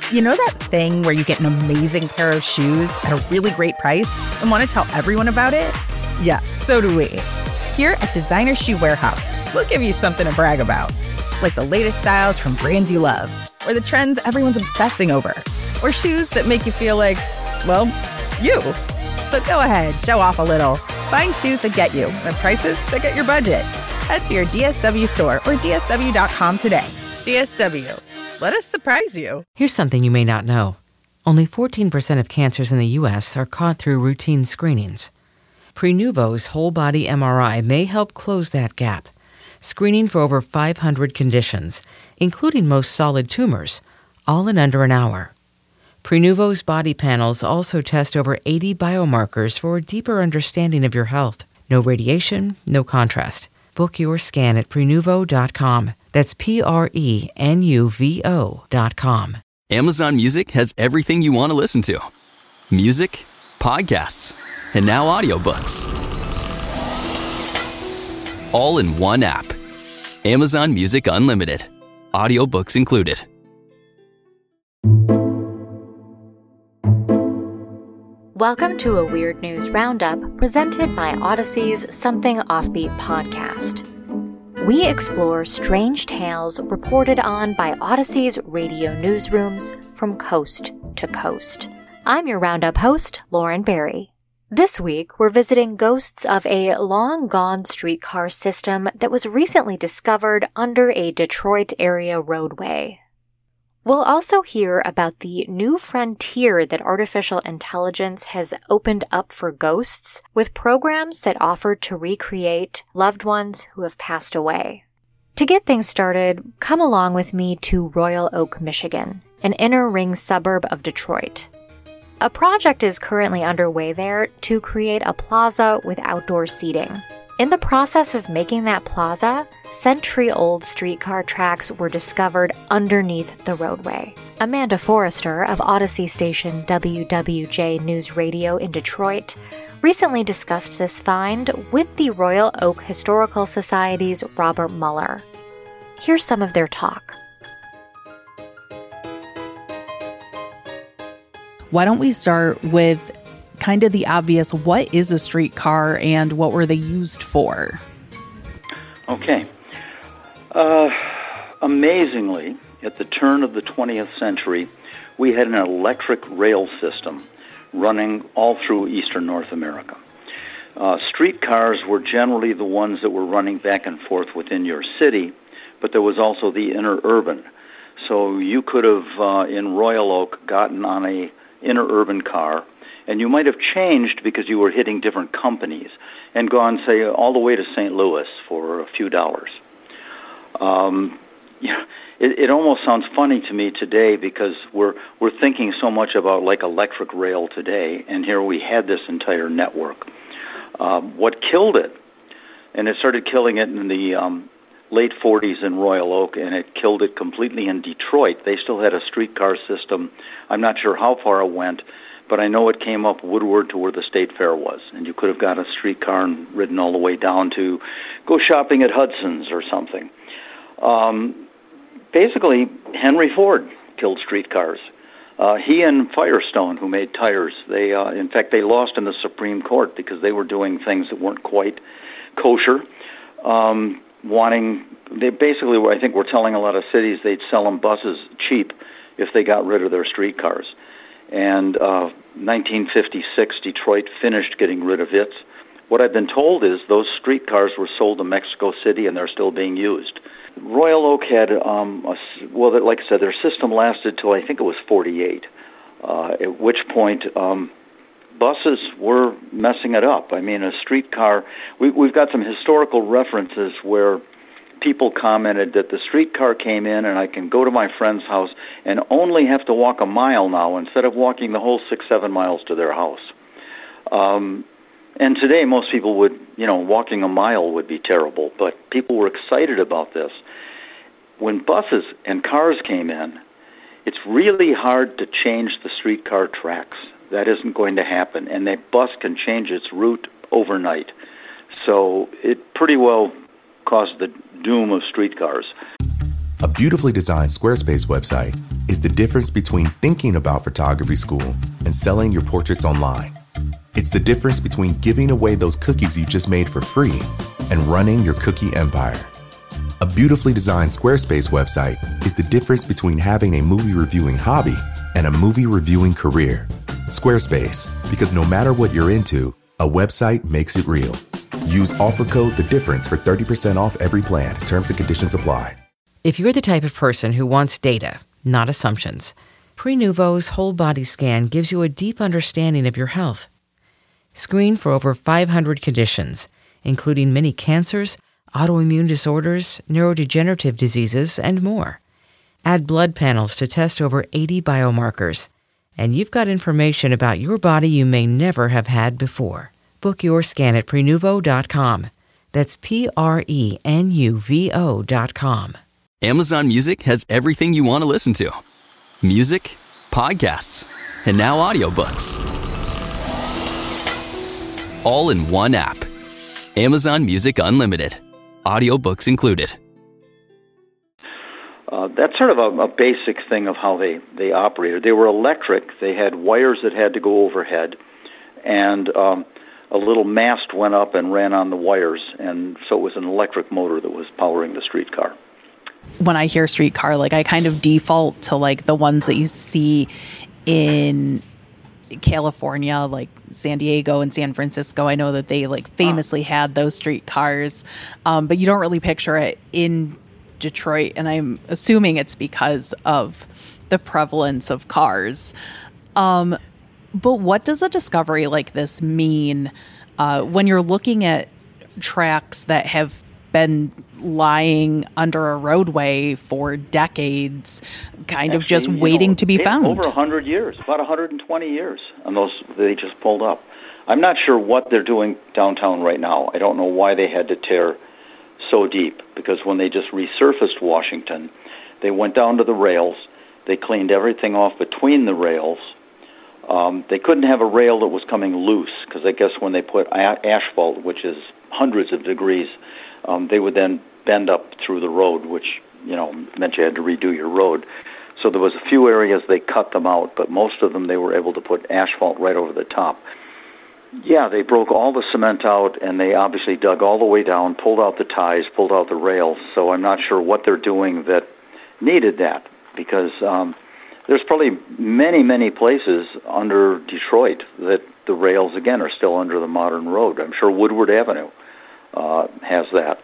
You know that thing where you get an amazing pair of shoes at a really great price and want to tell everyone about it? Yeah, so do we. Here at Designer Shoe Warehouse, we'll give you something to brag about, like the latest styles from brands you love, or the trends everyone's obsessing over, or shoes that make you feel like, well, you. So go ahead, show off a little. Find shoes that get you at prices that get your budget. Head to your DSW store or DSW.com today. DSW. Let us surprise you. Here's something you may not know. Only 14% of cancers in the U.S. are caught through routine screenings. Prenuvo's whole-body MRI may help close that gap, screening for over 500 conditions, including most solid tumors, all in under an hour. Prenuvo's body panels also test over 80 biomarkers for a deeper understanding of your health. No radiation, no contrast. Book your scan at Prenuvo.com. That's Prenuvo.com. Amazon Music has everything you want to listen to. Music, podcasts, and now audiobooks. All in one app. Amazon Music Unlimited. Audiobooks included. Welcome to a Weird News Roundup presented by Odyssey's Something Offbeat podcast. We explore strange tales reported on by Odyssey's radio newsrooms from coast to coast. I'm your Roundup host, Lauren Barry. This week, we're visiting ghosts of a long-gone streetcar system that was recently discovered under a Detroit area roadway. We'll also hear about the new frontier that artificial intelligence has opened up for ghosts, with programs that offer to recreate loved ones who have passed away. To get things started, come along with me to Royal Oak, Michigan, an inner-ring suburb of Detroit. A project is currently underway there to create a plaza with outdoor seating. In the process of making that plaza, century-old streetcar tracks were discovered underneath the roadway. Amanda Forrester of Odyssey station WWJ News Radio in Detroit recently discussed this find with the Royal Oak Historical Society's Robert Muller. Here's some of their talk. Why don't we start with kind of the obvious, what is a streetcar and what were they used for? Okay. Amazingly, at the turn of the 20th century, we had an electric rail system running all through eastern North America. Streetcars were generally the ones that were running back and forth within your city, but there was also the interurban. So you could have, in Royal Oak, gotten on a interurban car, and you might have changed because you were hitting different companies and gone, say, all the way to St. Louis for a few dollars. It almost sounds funny to me today because we're thinking so much about like electric rail today, and here we had this entire network. What killed it, and it started killing it in the late 40s in Royal Oak, and it killed it completely in Detroit. They still had a streetcar system. I'm not sure how far it went, but I know it came up Woodward to where the State Fair was, and you could have got a streetcar and ridden all the way down to go shopping at Hudson's or something. Basically, Henry Ford killed streetcars. He and Firestone, who made tires, they in fact, they lost in the Supreme Court because they were doing things that weren't quite kosher. They basically, I think, were telling a lot of cities they'd sell them buses cheap if they got rid of their streetcars. And 1956, Detroit finished getting rid of it. What I've been told is those streetcars were sold to Mexico City and they're still being used. Royal Oak had, like I said, their system lasted till I think it was 48, at which point buses were messing it up. I mean, a streetcar, we've got some historical references where people commented that the streetcar came in and I can go to my friend's house and only have to walk a mile now instead of walking the whole 6-7 miles to their house. And today most people would, walking a mile would be terrible, but people were excited about this. When buses and cars came in, it's really hard to change the streetcar tracks. That isn't going to happen, and that bus can change its route overnight. So it pretty well caused the doom of streetcars. A beautifully designed Squarespace website is the difference between thinking about photography school and selling your portraits online. It's the difference between giving away those cookies you just made for free and running your cookie empire. A beautifully designed Squarespace website is the difference between having a movie reviewing hobby and a movie reviewing career. Squarespace, because no matter what you're into, a website makes it real. Use offer code The Difference for 30% off every plan. Terms and conditions apply. If you're the type of person who wants data, not assumptions, Prenuvo's whole body scan gives you a deep understanding of your health. Screen for over 500 conditions, including many cancers, autoimmune disorders, neurodegenerative diseases, and more. Add blood panels to test over 80 biomarkers, and you've got information about your body you may never have had before. Book your scan at Prenuvo.com. That's Prenuvo.com. Amazon Music has everything you want to listen to. Music, podcasts, and now audiobooks. All in one app. Amazon Music Unlimited. Audiobooks included. That's sort of a basic thing of how they operated. They were electric. They had wires that had to go overhead, and a little mast went up and ran on the wires, and so it was an electric motor that was powering the streetcar. When I hear streetcar, like I kind of default to like the ones that you see in California, like San Diego and San Francisco. I know that they like famously had those streetcars, but you don't really picture it in Detroit, and I'm assuming it's because of the prevalence of cars. But what does a discovery like this mean when you're looking at tracks that have been lying under a roadway for decades, of just waiting to be found? Over 100 years, about 120 years, and those they just pulled up. I'm not sure what they're doing downtown right now. I don't know why they had to tear so deep, because when they just resurfaced Washington, they went down to the rails, they cleaned everything off between the rails. They couldn't have a rail that was coming loose, because I guess when they put asphalt, which is hundreds of degrees, they would then bend up through the road, which meant you had to redo your road. So there was a few areas they cut them out, but most of them they were able to put asphalt right over the top. Yeah, they broke all the cement out, and they obviously dug all the way down, pulled out the ties, pulled out the rails. So I'm not sure what they're doing that needed that, because there's probably many, many places under Detroit that the rails, again, are still under the modern road. I'm sure Woodward Avenue has that.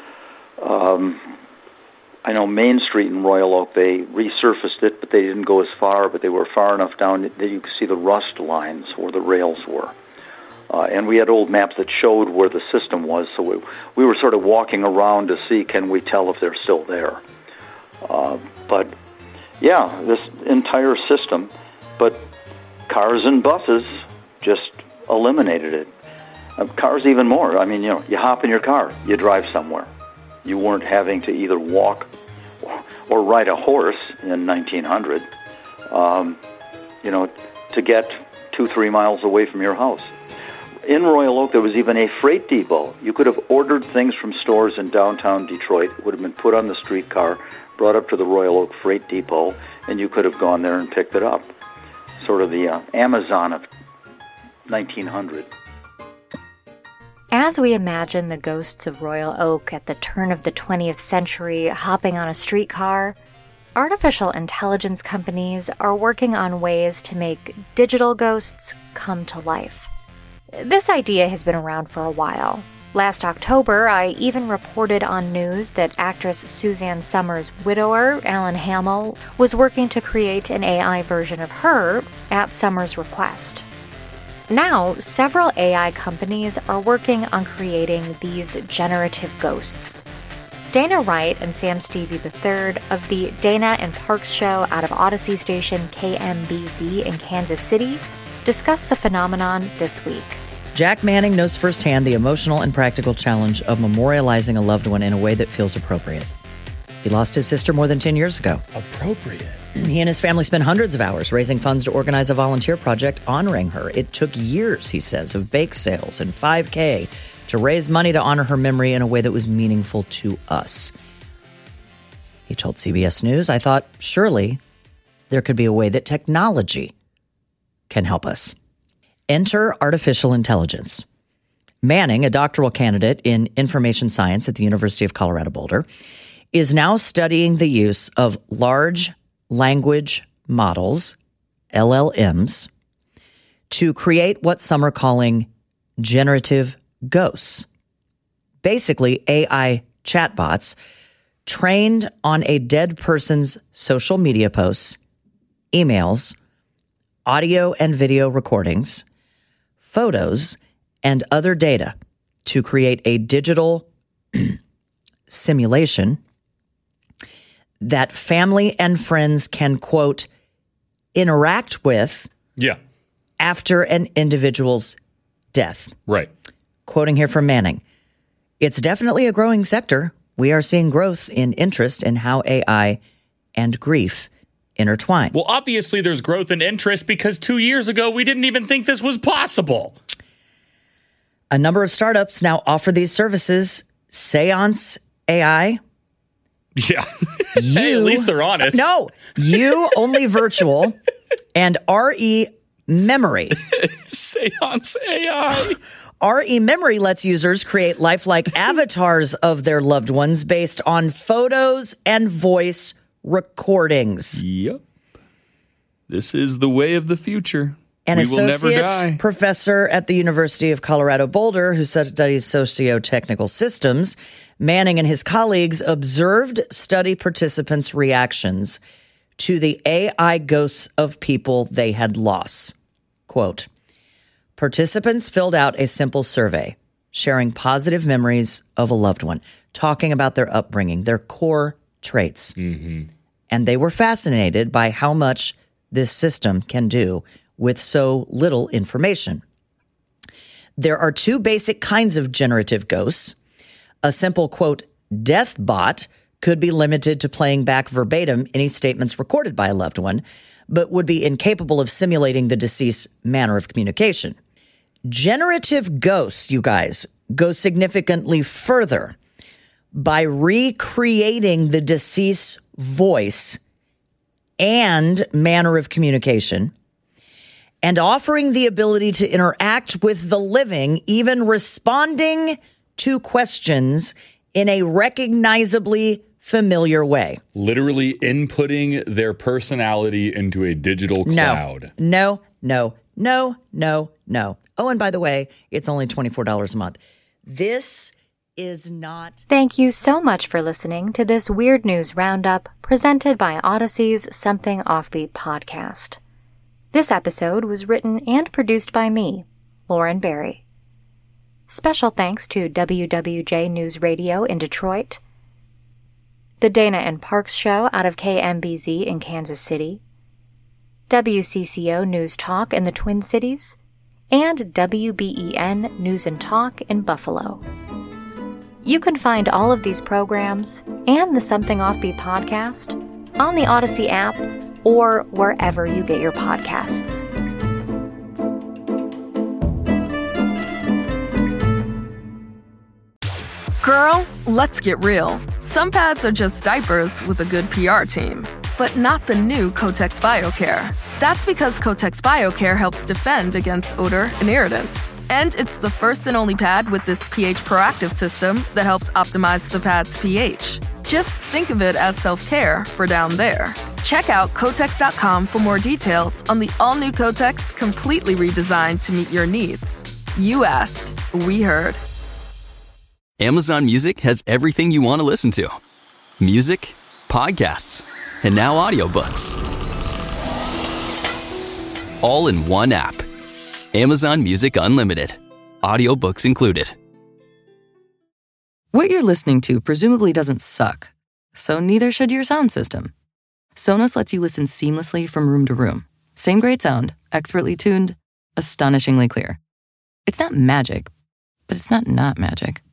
I know Main Street in Royal Oak, they resurfaced it, but they didn't go as far, but they were far enough down that you could see the rust lines where the rails were. And we had old maps that showed where the system was, so we were sort of walking around to see, can we tell if they're still there. But, yeah, this entire system, but cars and buses just eliminated it. Cars even more. I mean, you hop in your car, you drive somewhere. You weren't having to either walk or ride a horse in 1900, to get 2-3 miles away from your house. In Royal Oak, there was even a freight depot. You could have ordered things from stores in downtown Detroit. It would have been put on the streetcar, brought up to the Royal Oak Freight Depot, and you could have gone there and picked it up. Sort of the Amazon of 1900. As we imagine the ghosts of Royal Oak at the turn of the 20th century hopping on a streetcar, artificial intelligence companies are working on ways to make digital ghosts come to life. This idea has been around for a while. Last October, I even reported on news that actress Suzanne Summers' widower, Alan Hamill, was working to create an AI version of her at Summers' request. Now, several AI companies are working on creating these generative ghosts. Dana Wright and Sam Stevie III of the Dana and Parks show out of Odyssey station KMBZ in Kansas City discussed the phenomenon this week. Jack Manning knows firsthand the emotional and practical challenge of memorializing a loved one in a way that feels appropriate. He lost his sister more than 10 years ago. Appropriate? He and his family spent hundreds of hours raising funds to organize a volunteer project honoring her. It took years, he says, of bake sales and 5K to raise money to honor her memory in a way that was meaningful to us. He told CBS News, "I thought surely there could be a way that technology can help us." Enter artificial intelligence. Manning, a doctoral candidate in information science at the University of Colorado Boulder, is now studying the use of large language models, LLMs, to create what some are calling generative ghosts. Basically, AI chatbots trained on a dead person's social media posts, emails, audio and video recordings, photos, and other data to create a digital simulation that family and friends can, quote, interact with after an individual's death. Right. Quoting here from Manning, "It's definitely a growing sector. We are seeing growth in interest in how AI and grief intertwine." Well, obviously there's growth in interest because 2 years ago we didn't even think this was possible. A number of startups now offer these services. Seance AI. Yeah. Hey, at least they're honest. No, You Only Virtual and RE Memory. Seance AI. RE Memory lets users create lifelike avatars of their loved ones based on photos and voice recordings. Yep. This is the way of the future. An associate professor at the University of Colorado Boulder who studies socio-technical systems, Manning and his colleagues observed study participants' reactions to the AI ghosts of people they had lost. Quote, "Participants filled out a simple survey, sharing positive memories of a loved one, talking about their upbringing, their core traits. And they were fascinated by how much this system can do with so little information. There are two basic kinds of generative ghosts. A simple, quote, death bot could be limited to playing back verbatim any statements recorded by a loved one, but would be incapable of simulating the deceased's manner of communication. Generative ghosts, you guys, go significantly further by recreating the deceased's voice and manner of communication, and offering the ability to interact with the living, even responding to questions in a recognizably familiar way. Literally inputting their personality into a digital cloud. No. Oh, and by the way, it's only $24 a month. This is not... Thank you so much for listening to this Weird News Roundup presented by Odyssey's Something Offbeat podcast. This episode was written and produced by me, Lauren Barry. Special thanks to WWJ News Radio in Detroit, the Dana and Parks Show out of KMBZ in Kansas City, WCCO News Talk in the Twin Cities, and WBEN News and Talk in Buffalo. You can find all of these programs and the Something Offbeat podcast on the Odyssey app or wherever you get your podcasts. Girl, let's get real. Some pads are just diapers with a good PR team, but not the new Kotex BioCare. That's because Kotex BioCare helps defend against odor and irritants. And it's the first and only pad with this pH proactive system that helps optimize the pad's pH. Just think of it as self-care for down there. Check out Kotex.com for more details on the all-new Kotex, completely redesigned to meet your needs. You asked, we heard. Amazon Music has everything you want to listen to. Music, podcasts, and now audiobooks. All in one app. Amazon Music Unlimited. Audiobooks included. What you're listening to presumably doesn't suck, so neither should your sound system. Sonos lets you listen seamlessly from room to room. Same great sound, expertly tuned, astonishingly clear. It's not magic, but it's not magic.